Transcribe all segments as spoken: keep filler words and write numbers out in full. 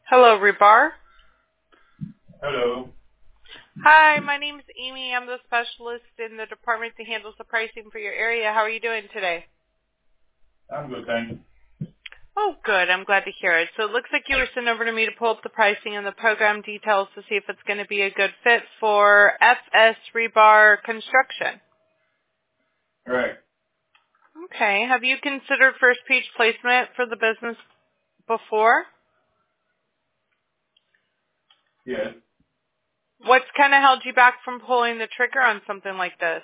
Hello, Rebar. Hello. Hi, my name is Amy. I'm the specialist in the department that handles the pricing for your area. How are you doing today? I'm good, thanks. Oh, good. I'm glad to hear it. So it looks like you were sent over to me to pull up the pricing and the program details to see if it's going to be a good fit for F S Rebar Construction. Right. Okay. Have you considered first page placement for the business before? Yes. What's kind of held you back from pulling the trigger on something like this?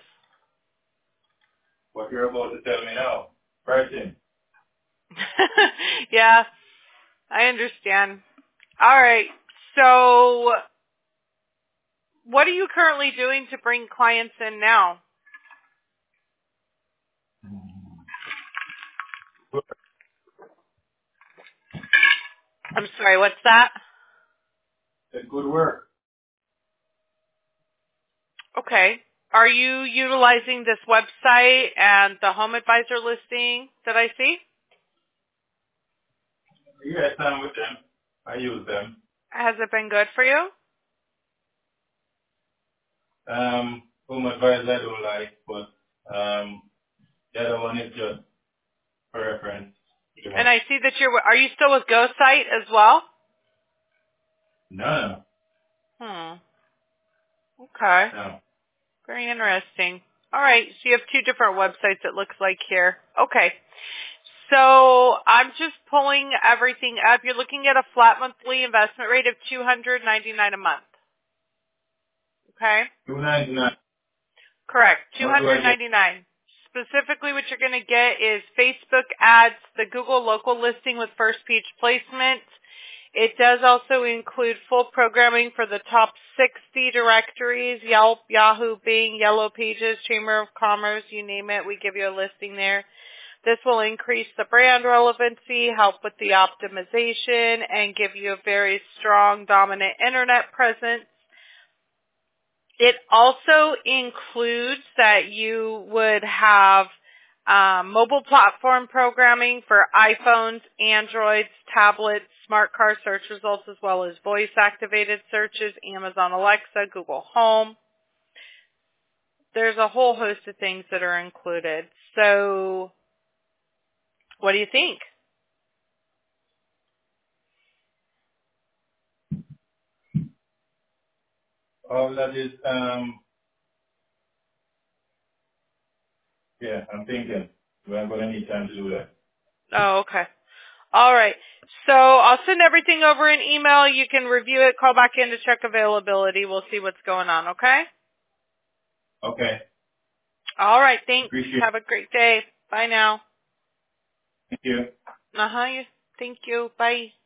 What you're about to tell me now. Pricing. Yeah, I understand. All right. So what are you currently doing to bring clients in now? I'm sorry, what's that? It's good work. Okay. Are you utilizing this website and the home advisor listing that I see? Yes, I'm with them. I use them. Has it been good for you? Um, home advice I don't like, but um, the other one is just for reference. Pretty And much. I see that you're, are you still with GoSite as well? No, Hmm. Okay. no. Very interesting. All right. So you have two different websites it looks like here. Okay. So I'm just pulling everything up. You're looking at a flat monthly investment rate of two hundred ninety-nine dollars a month. Okay? two ninety-nine. Correct. What do I get? two hundred ninety-nine dollars. Specifically what you're going to get is Facebook ads, the Google local listing with first page placement. It does also include full programming for the top sixty directories, Yelp, Yahoo, Bing, Yellow Pages, Chamber of Commerce, you name it. We give you a listing there. This will increase the brand relevancy, help with the optimization, and give you a very strong, dominant internet presence. It also includes that you would have um, mobile platform programming for iPhones, Androids, tablets, smart car search results, as well as voice-activated searches, Amazon Alexa, Google Home. There's a whole host of things that are included. So what do you think? All that is, um, yeah, I'm thinking. We're going to need time to do that. Oh, okay. All right. So I'll send everything over in email. You can review it, call back in to check availability. We'll see what's going on, okay? Okay. All right. Thanks. Appreciate it. Have a great day. Bye now. Thank you. Uh-huh. Thank you. Bye.